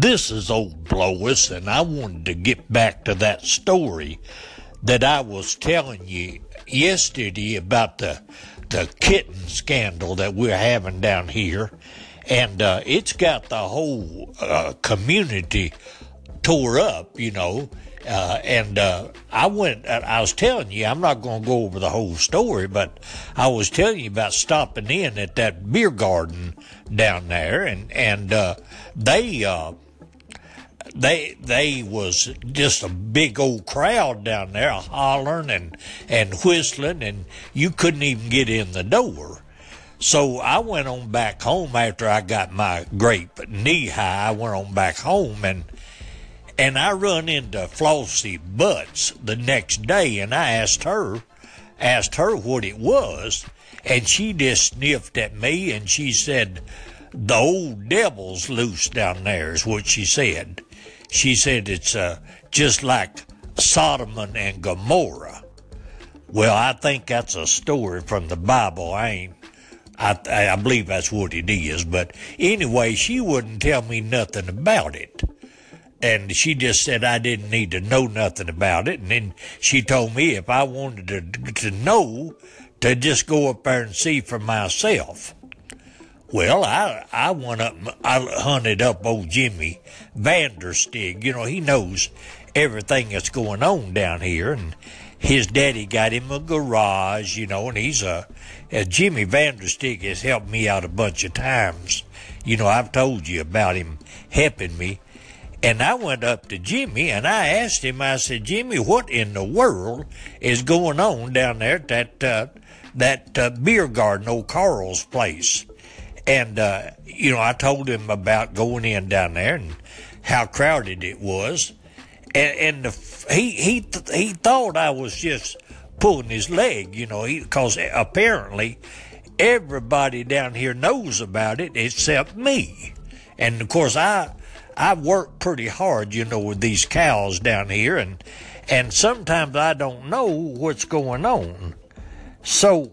This is old Lois, and I wanted to get back to that story that I was telling you yesterday about the kitten scandal that we're having down here. And it's got the whole community tore up, I was telling you, I'm not going to go over the whole story, but I was telling you about stopping in at that beer garden down there, and they was just a big old crowd down there hollering and whistling, and you couldn't even get in the door. So I went on back home after I got my grape knee high. I went on back home, and I run into Flossie Butts the next day, and I asked her what it was, and she just sniffed at me, and she said, "The old devil's loose down there," is what she said. She said it's just like Sodom and Gomorrah. Well, I think that's a story from the Bible. I believe that's what it is. But anyway, she wouldn't tell me nothing about it. And she just said I didn't need to know nothing about it. And then she told me if I wanted to know, to just go up there and see for myself. Well, I went up, I hunted up old Jimmy Vanderstig. He knows everything that's going on down here. And his daddy got him a garage, and he's Jimmy Vanderstig has helped me out a bunch of times. I've told you about him helping me. And I went up to Jimmy and I asked him, I said, "Jimmy, what in the world is going on down there at that beer garden, old Carl's place?" And, I told him about going in down there and how crowded it was. And he thought I was just pulling his leg, because apparently everybody down here knows about it except me. And, of course, I work pretty hard, with these cows down here, and sometimes I don't know what's going on. So,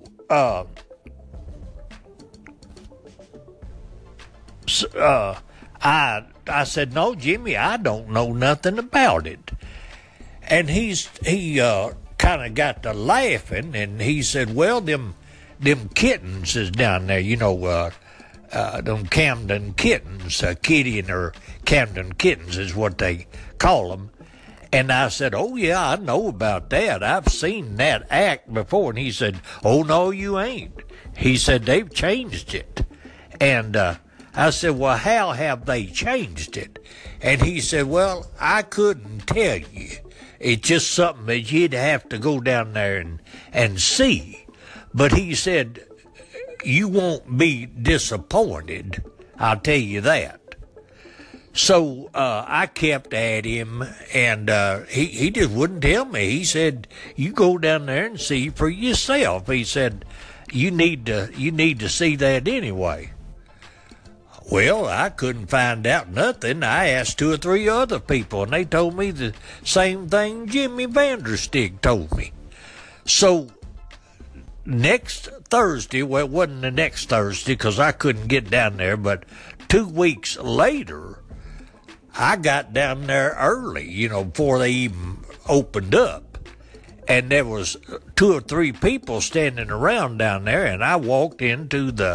I said, "No, Jimmy, I don't know nothing about it." And he kind of got to laughing, and he said, "Well, them kittens is down there, them Camden kittens, Kitty or Camden kittens is what they call them." And I said, "Oh, yeah, I know about that. I've seen that act before." And he said, "Oh, no, you ain't." He said, "They've changed it." And I said, "Well, how have they changed it?" And he said, "Well, I couldn't tell you. It's just something that you'd have to go down there and see." But he said, "You won't be disappointed, I'll tell you that." So I kept at him, and he just wouldn't tell me. He said, "You go down there and see for yourself." He said, you need to see that anyway." Well, I couldn't find out nothing. I asked 2 or 3 other people, and they told me the same thing Jimmy Vanderstig told me. So next Thursday, well, it wasn't the next Thursday because I couldn't get down there, but 2 weeks later, I got down there early, before they even opened up. And there was 2 or 3 people standing around down there, and I walked into the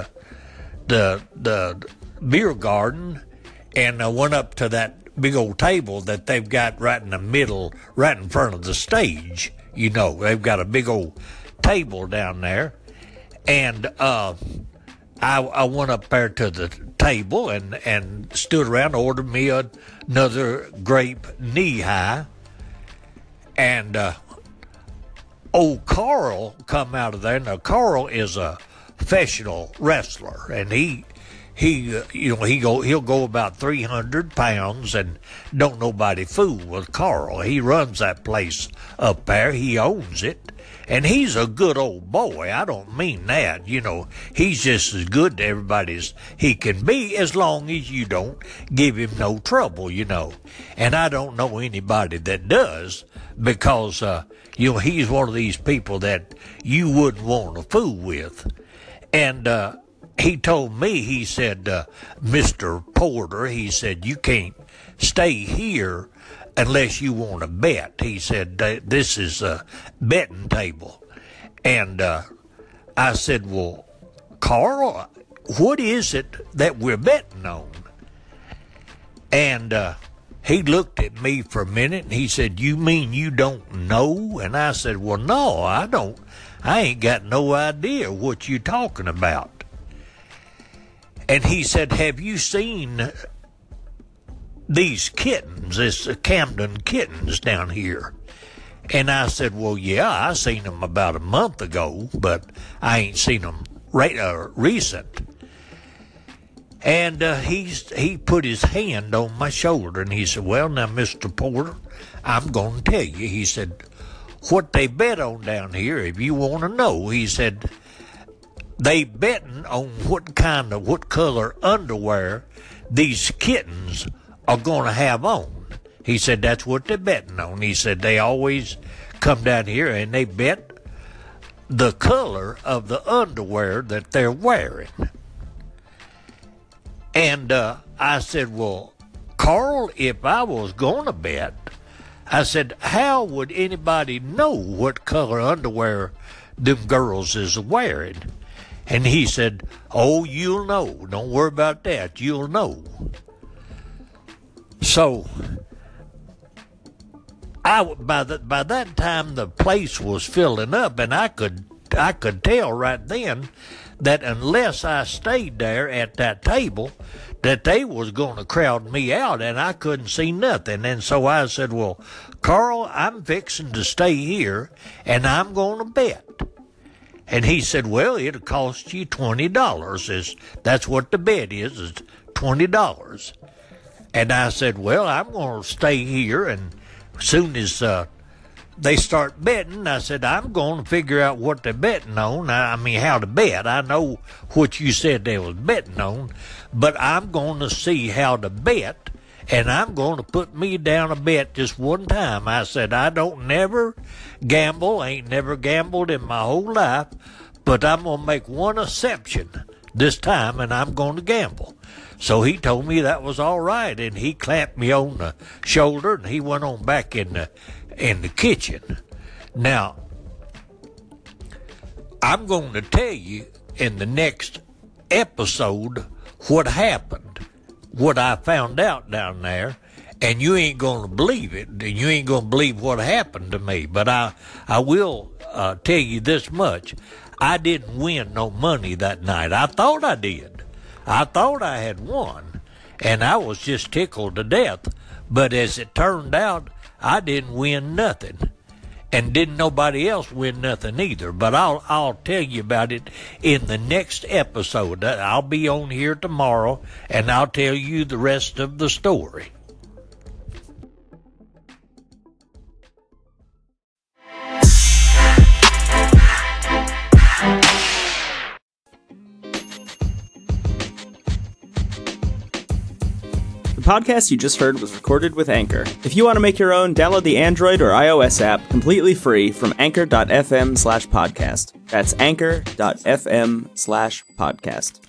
beer garden, and I went up to that big old table that they've got right in the middle, right in front of the stage. They've got a big old table down there, and I went up there to the table and stood around, ordered me another grape knee high, and old Carl come out of there. Now Carl is a professional wrestler, and he'll go about 300 pounds, and don't nobody fool with Carl. He runs that place up there. He owns it. And he's a good old boy. I don't mean that. He's just as good to everybody as he can be as long as you don't give him no trouble, And I don't know anybody that does because, he's one of these people that you wouldn't want to fool with. And he told me, he said, "Mr. Porter," he said, "you can't stay here unless you want to bet. He said, this is a betting table. And I said, well, Carl, what is it that we're betting on? And he looked at me for a minute and he said, you mean you don't know? And I said, well, no, I don't. I ain't got no idea what you're talking about. And he said, have you seen these kittens, this Camden kittens down here? And I said, well, yeah, I seen them about a month ago, but I ain't seen them recent. And he put his hand on my shoulder, and he said, well, now, Mr. Porter, I'm going to tell you. He said, what they bet on down here, if you want to know, he said, they betting on what color underwear these kittens are going to have on. He said, that's what they're betting on. He said, they always come down here and they bet the color of the underwear that they're wearing. And I said, well, Carl, if I was going to bet, I said, how would anybody know what color underwear them girls is wearing? And he said, oh, you'll know. Don't worry about that. You'll know. So by that time the place was filling up, and I could tell right then that unless I stayed there at that table, that they was going to crowd me out, and I couldn't see nothing. And so I said, well, Carl, I'm fixing to stay here, and I'm going to bet. And he said, well, it'll cost you $20. That's what the bet is $20. And I said, well, I'm going to stay here, and as soon as they start betting, I said, I'm going to figure out what they're betting on. I mean, how to bet. I know what you said they was betting on, but I'm going to see how to bet, and I'm going to put me down a bet just one time. I said, I don't never gamble, ain't never gambled in my whole life, but I'm going to make one exception this time, and I'm going to gamble. So he told me that was all right, and he clapped me on the shoulder, and he went on back in the kitchen. Now, I'm going to tell you in the next episode what happened, what I found out down there, and you ain't going to believe it, and you ain't going to believe what happened to me. But I will tell you this much. I didn't win no money that night. I thought I did. I thought I had won, and I was just tickled to death. But as it turned out, I didn't win nothing, and didn't nobody else win nothing either. But I'll tell you about it in the next episode. I'll be on here tomorrow, and I'll tell you the rest of the story. The podcast you just heard was recorded with Anchor. If you want to make your own, download the Android or iOS app completely free from anchor.fm/podcast. That's anchor.fm/podcast.